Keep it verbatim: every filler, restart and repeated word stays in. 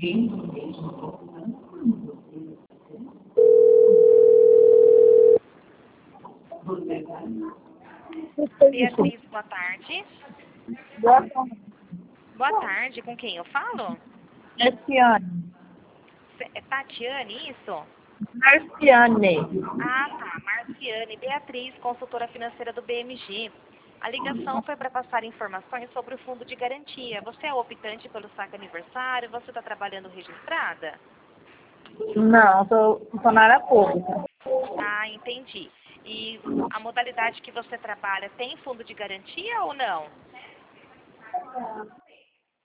Beatriz, boa tarde. Boa tarde. Boa tarde, com quem eu falo? Marciane. É Tatiane, isso? Marciane. Ah, tá. Marciane. Beatriz, consultora financeira do B M G. A ligação foi para passar informações sobre o fundo de garantia. Você é optante pelo saque aniversário? Você está trabalhando registrada? Não, sou funcionária pública. Ah, entendi. E a modalidade que você trabalha tem fundo de garantia ou não?